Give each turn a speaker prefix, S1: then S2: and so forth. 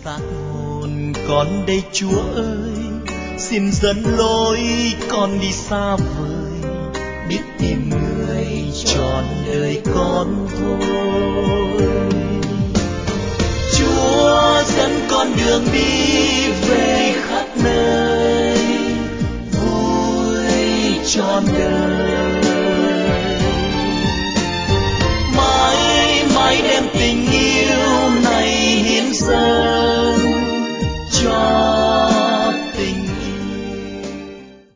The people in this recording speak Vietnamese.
S1: xác hồn con đây Chúa ơi, xin dẫn lối con đi xa vời, biết tìm người trọn đời con thôi.